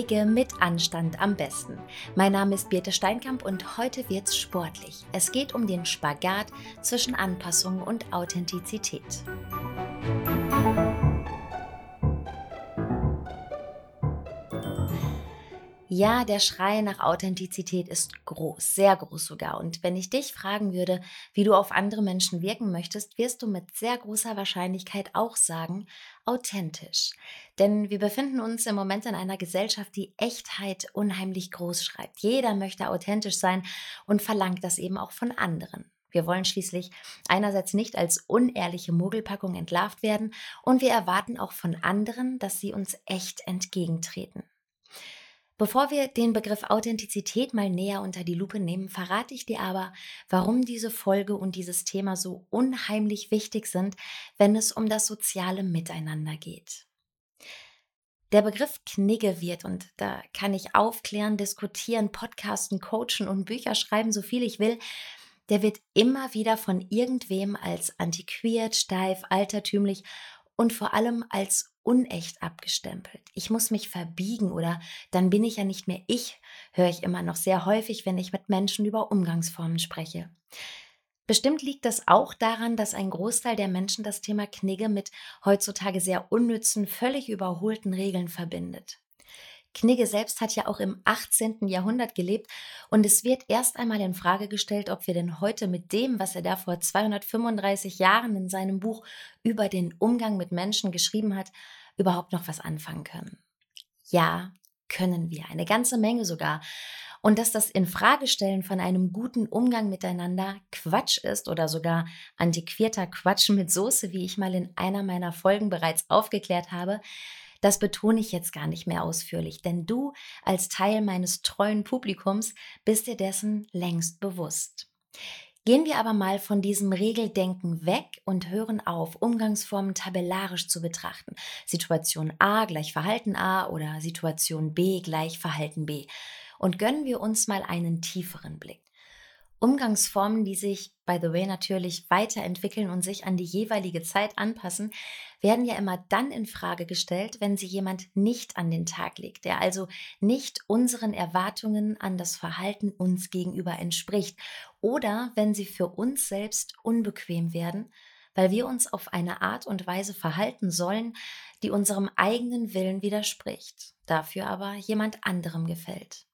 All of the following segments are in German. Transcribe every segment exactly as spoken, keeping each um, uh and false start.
Knigge mit Anstand am besten. Mein Name ist Birte Steinkamp und heute wird's sportlich. Es geht um den Spagat zwischen Anpassung und Authentizität. Ja, der Schrei nach Authentizität ist groß, sehr groß sogar. Und wenn ich dich fragen würde, wie du auf andere Menschen wirken möchtest, wirst du mit sehr großer Wahrscheinlichkeit auch sagen, authentisch. Denn wir befinden uns im Moment in einer Gesellschaft, die Echtheit unheimlich groß schreibt. Jeder möchte authentisch sein und verlangt das eben auch von anderen. Wir wollen schließlich einerseits nicht als unehrliche Mogelpackung entlarvt werden und wir erwarten auch von anderen, dass sie uns echt entgegentreten. Bevor wir den Begriff Authentizität mal näher unter die Lupe nehmen, verrate ich dir aber, warum diese Folge und dieses Thema so unheimlich wichtig sind, wenn es um das soziale Miteinander geht. Der Begriff Knigge wird, und da kann ich aufklären, diskutieren, podcasten, coachen und Bücher schreiben, so viel ich will, der wird immer wieder von irgendwem als antiquiert, steif, altertümlich und vor allem als unecht abgestempelt. Ich muss mich verbiegen oder dann bin ich ja nicht mehr ich, höre ich immer noch sehr häufig, wenn ich mit Menschen über Umgangsformen spreche. Bestimmt liegt das auch daran, dass ein Großteil der Menschen das Thema Knigge mit heutzutage sehr unnützen, völlig überholten Regeln verbindet. Knigge selbst hat ja auch im achtzehnten. Jahrhundert gelebt und es wird erst einmal in Frage gestellt, ob wir denn heute mit dem, was er da vor zweihundertfünfunddreißig Jahren in seinem Buch über den Umgang mit Menschen geschrieben hat, überhaupt noch was anfangen können. Ja, können wir, eine ganze Menge sogar. Und dass das Infragestellen von einem guten Umgang miteinander Quatsch ist oder sogar antiquierter Quatsch mit Soße, wie ich mal in einer meiner Folgen bereits aufgeklärt habe, das betone ich jetzt gar nicht mehr ausführlich, denn du als Teil meines treuen Publikums bist dir dessen längst bewusst. Gehen wir aber mal von diesem Regeldenken weg und hören auf, Umgangsformen tabellarisch zu betrachten. Situation A gleich Verhalten A oder Situation B gleich Verhalten B. Und gönnen wir uns mal einen tieferen Blick. Umgangsformen, die sich, by the way, natürlich weiterentwickeln und sich an die jeweilige Zeit anpassen, werden ja immer dann in Frage gestellt, wenn sie jemand nicht an den Tag legt, der also nicht unseren Erwartungen an das Verhalten uns gegenüber entspricht oder wenn sie für uns selbst unbequem werden, weil wir uns auf eine Art und Weise verhalten sollen, die unserem eigenen Willen widerspricht, dafür aber jemand anderem gefällt.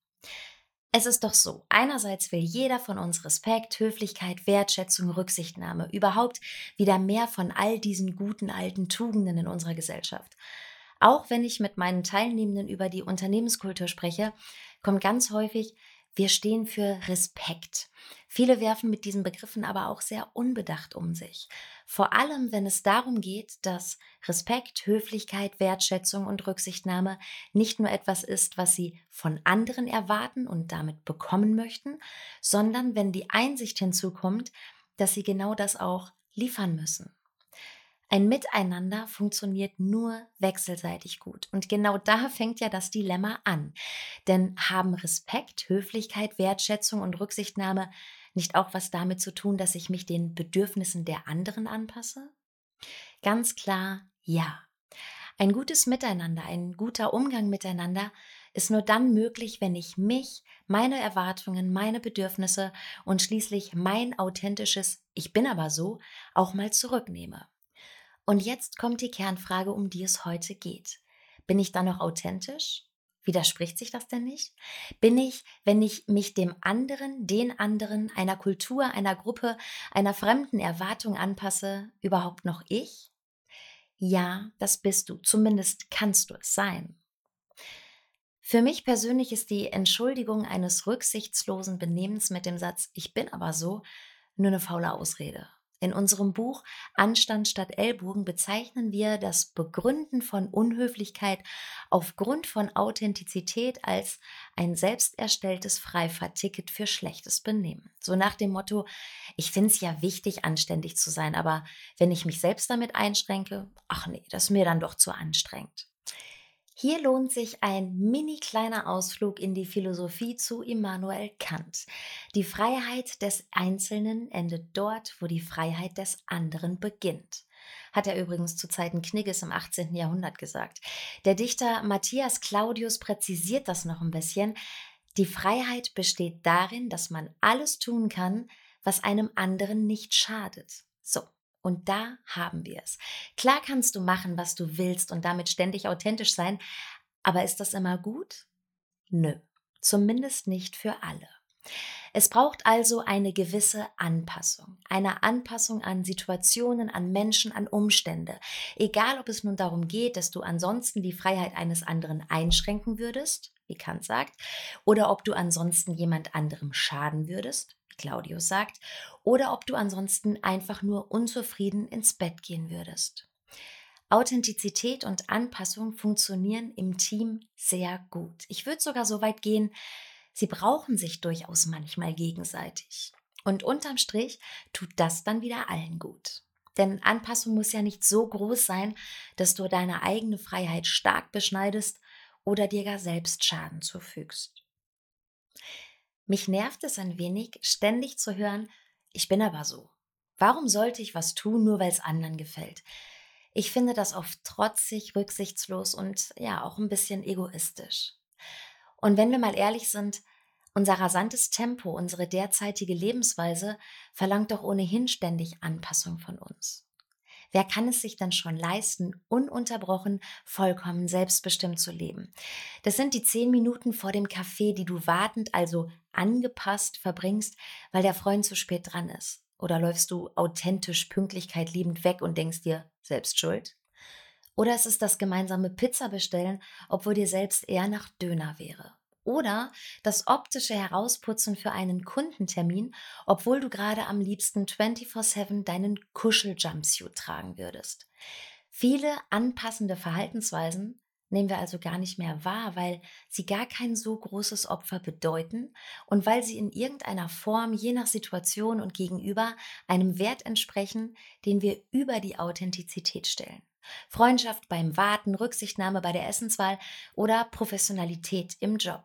Es ist doch so, einerseits will jeder von uns Respekt, Höflichkeit, Wertschätzung, Rücksichtnahme, überhaupt wieder mehr von all diesen guten alten Tugenden in unserer Gesellschaft. Auch wenn ich mit meinen Teilnehmenden über die Unternehmenskultur spreche, kommt ganz häufig, wir stehen für Respekt. Viele werfen mit diesen Begriffen aber auch sehr unbedacht um sich. Vor allem, wenn es darum geht, dass Respekt, Höflichkeit, Wertschätzung und Rücksichtnahme nicht nur etwas ist, was sie von anderen erwarten und damit bekommen möchten, sondern wenn die Einsicht hinzukommt, dass sie genau das auch liefern müssen. Ein Miteinander funktioniert nur wechselseitig gut. Und genau da fängt ja das Dilemma an. Denn haben Respekt, Höflichkeit, Wertschätzung und Rücksichtnahme nicht auch was damit zu tun, dass ich mich den Bedürfnissen der anderen anpasse? Ganz klar, ja. Ein gutes Miteinander, ein guter Umgang miteinander ist nur dann möglich, wenn ich mich, meine Erwartungen, meine Bedürfnisse und schließlich mein authentisches Ich bin aber so auch mal zurücknehme. Und jetzt kommt die Kernfrage, um die es heute geht. Bin ich dann noch authentisch? Widerspricht sich das denn nicht? Bin ich, wenn ich mich dem anderen, den anderen, einer Kultur, einer Gruppe, einer fremden Erwartung anpasse, überhaupt noch ich? Ja, das bist du. Zumindest kannst du es sein. Für mich persönlich ist die Entschuldigung eines rücksichtslosen Benehmens mit dem Satz „Ich bin aber so" nur eine faule Ausrede. In unserem Buch Anstand statt Ellbogen bezeichnen wir das Begründen von Unhöflichkeit aufgrund von Authentizität als ein selbst erstelltes Freifahrtticket für schlechtes Benehmen. So nach dem Motto: Ich finde es ja wichtig, anständig zu sein, aber wenn ich mich selbst damit einschränke, ach nee, das ist mir dann doch zu anstrengend. Hier lohnt sich ein mini kleiner Ausflug in die Philosophie zu Immanuel Kant. Die Freiheit des Einzelnen endet dort, wo die Freiheit des anderen beginnt. hat er übrigens zu Zeiten Knigges im achtzehnten. Jahrhundert gesagt. Der Dichter Matthias Claudius präzisiert das noch ein bisschen. Die Freiheit besteht darin, dass man alles tun kann, was einem anderen nicht schadet. So, und da haben wir es. Klar kannst du machen, was du willst und damit ständig authentisch sein, aber ist das immer gut? Nö, zumindest nicht für alle. Es braucht also eine gewisse Anpassung. Eine Anpassung an Situationen, an Menschen, an Umstände. Egal, ob es nun darum geht, dass du ansonsten die Freiheit eines anderen einschränken würdest, wie Kant sagt, oder ob du ansonsten jemand anderem schaden würdest, wie Claudius sagt, oder ob du ansonsten einfach nur unzufrieden ins Bett gehen würdest. Authentizität und Anpassung funktionieren im Team sehr gut. Ich würde sogar so weit gehen, sie brauchen sich durchaus manchmal gegenseitig. Und unterm Strich tut das dann wieder allen gut. Denn Anpassung muss ja nicht so groß sein, dass du deine eigene Freiheit stark beschneidest oder dir gar selbst Schaden zufügst. Mich nervt es ein wenig, ständig zu hören, ich bin aber so. Warum sollte ich was tun, nur weil es anderen gefällt? Ich finde das oft trotzig, rücksichtslos und ja auch ein bisschen egoistisch. Und wenn wir mal ehrlich sind, unser rasantes Tempo, unsere derzeitige Lebensweise verlangt doch ohnehin ständig Anpassung von uns. Wer kann es sich denn schon leisten, ununterbrochen, vollkommen selbstbestimmt zu leben? Das sind die zehn Minuten vor dem Kaffee, die du wartend, also angepasst verbringst, weil der Freund zu spät dran ist. Oder läufst du authentisch Pünktlichkeit liebend weg und denkst dir, selbst schuld? Oder es ist das gemeinsame Pizza bestellen, obwohl dir selbst eher nach Döner wäre. Oder das optische Herausputzen für einen Kundentermin, obwohl du gerade am liebsten vierundzwanzig sieben deinen Kuschel-Jumpsuit tragen würdest. Viele anpassende Verhaltensweisen nehmen wir also gar nicht mehr wahr, weil sie gar kein so großes Opfer bedeuten und weil sie in irgendeiner Form, je nach Situation und Gegenüber, einem Wert entsprechen, den wir über die Authentizität stellen. Freundschaft beim Warten, Rücksichtnahme bei der Essenswahl oder Professionalität im Job.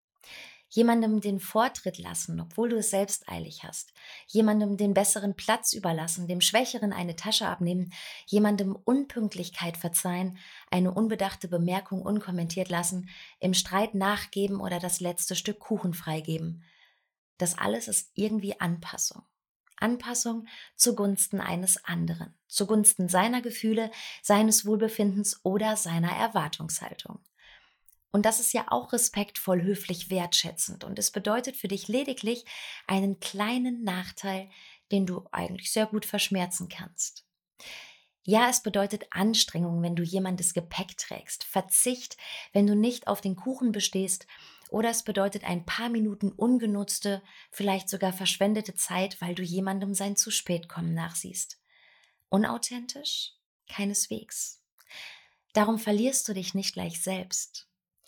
Jemandem den Vortritt lassen, obwohl du es selbst eilig hast. Jemandem den besseren Platz überlassen, dem Schwächeren eine Tasche abnehmen, jemandem Unpünktlichkeit verzeihen, eine unbedachte Bemerkung unkommentiert lassen, im Streit nachgeben oder das letzte Stück Kuchen freigeben. Das alles ist irgendwie Anpassung. Anpassung zugunsten eines anderen, zugunsten seiner Gefühle, seines Wohlbefindens oder seiner Erwartungshaltung. Und das ist ja auch respektvoll, höflich, wertschätzend. Und es bedeutet für dich lediglich einen kleinen Nachteil, den du eigentlich sehr gut verschmerzen kannst. Ja, es bedeutet Anstrengung, wenn du jemandes Gepäck trägst, Verzicht, wenn du nicht auf den Kuchen bestehst, oder es bedeutet ein paar Minuten ungenutzte, vielleicht sogar verschwendete Zeit, weil du jemandem sein zu spät kommen nachsiehst. Unauthentisch? Keineswegs. Darum verlierst du dich nicht gleich selbst.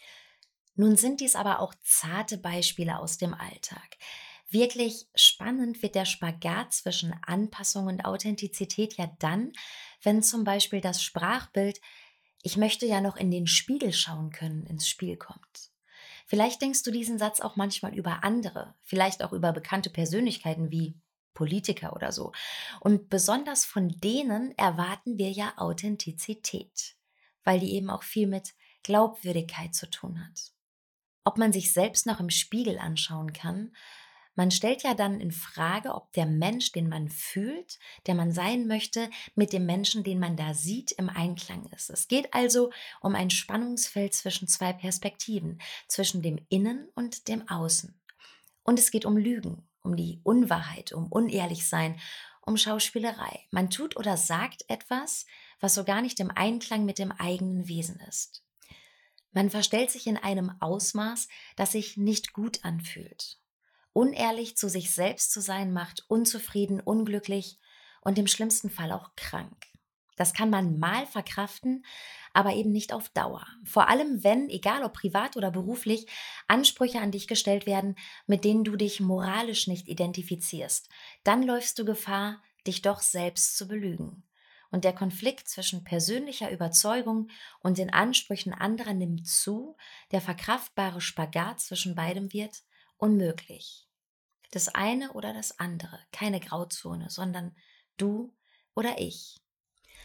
Nun sind dies aber auch zarte Beispiele aus dem Alltag. Wirklich spannend wird der Spagat zwischen Anpassung und Authentizität ja dann, wenn zum Beispiel das Sprachbild „Ich möchte ja noch in den Spiegel schauen können“ ins Spiel kommt. Vielleicht denkst du diesen Satz auch manchmal über andere, vielleicht auch über bekannte Persönlichkeiten wie Politiker oder so. Und besonders von denen erwarten wir ja Authentizität, weil die eben auch viel mit Glaubwürdigkeit zu tun hat. Ob man sich selbst noch im Spiegel anschauen kann. Man stellt ja dann in Frage, ob der Mensch, den man fühlt, der man sein möchte, mit dem Menschen, den man da sieht, im Einklang ist. Es geht also um ein Spannungsfeld zwischen zwei Perspektiven, zwischen dem Innen und dem Außen. Und es geht um Lügen, um die Unwahrheit, um Unehrlichsein, um Schauspielerei. Man tut oder sagt etwas, was so gar nicht im Einklang mit dem eigenen Wesen ist. Man verstellt sich in einem Ausmaß, das sich nicht gut anfühlt. Unehrlich zu sich selbst zu sein macht unzufrieden, unglücklich und im schlimmsten Fall auch krank. Das kann man mal verkraften, aber eben nicht auf Dauer. Vor allem wenn, egal ob privat oder beruflich, Ansprüche an dich gestellt werden, mit denen du dich moralisch nicht identifizierst. Dann läufst du Gefahr, dich doch selbst zu belügen. Und der Konflikt zwischen persönlicher Überzeugung und den Ansprüchen anderer nimmt zu, der verkraftbare Spagat zwischen beidem wird unmöglich. Das eine oder das andere, keine Grauzone, sondern du oder ich.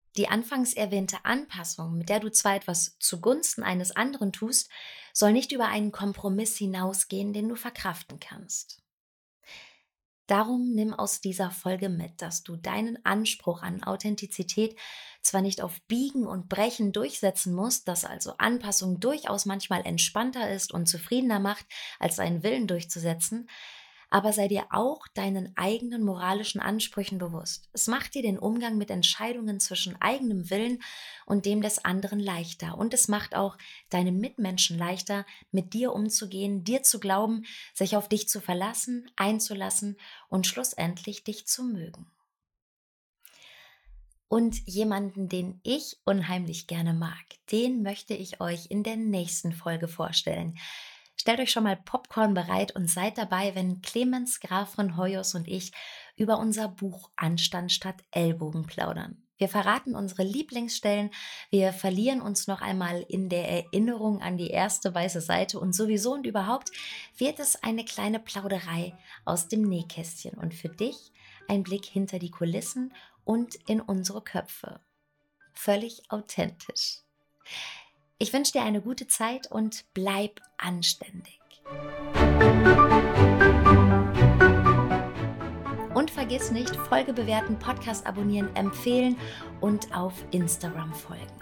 Die anfangs erwähnte Anpassung, mit der du zwar etwas zugunsten eines anderen tust, soll nicht über einen Kompromiss hinausgehen, den du verkraften kannst. Darum nimm aus dieser Folge mit, dass du deinen Anspruch an Authentizität zwar nicht auf Biegen und Brechen durchsetzen musst, dass also Anpassung durchaus manchmal entspannter ist und zufriedener macht, als seinen Willen durchzusetzen, aber sei dir auch deinen eigenen moralischen Ansprüchen bewusst. Es macht dir den Umgang mit Entscheidungen zwischen eigenem Willen und dem des anderen leichter. Und es macht auch deinen Mitmenschen leichter, mit dir umzugehen, dir zu glauben, sich auf dich zu verlassen, einzulassen und schlussendlich dich zu mögen. Und jemanden, den ich unheimlich gerne mag, den möchte ich euch in der nächsten Folge vorstellen. Stellt euch schon mal Popcorn bereit und seid dabei, wenn Clemens Graf von Hoyos und ich über unser Buch Anstand statt Ellbogen plaudern. Wir verraten unsere Lieblingsstellen, wir verlieren uns noch einmal in der Erinnerung an die erste weiße Seite und sowieso und überhaupt wird es eine kleine Plauderei aus dem Nähkästchen und für dich ein Blick hinter die Kulissen und in unsere Köpfe. Völlig authentisch. Ich wünsche dir eine gute Zeit und bleib anständig. Und vergiss nicht, Folge bewerten, Podcast abonnieren, empfehlen und auf Instagram folgen.